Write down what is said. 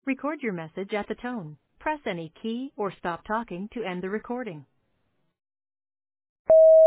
Record your message at the tone. Press any key or stop talking to end the recording.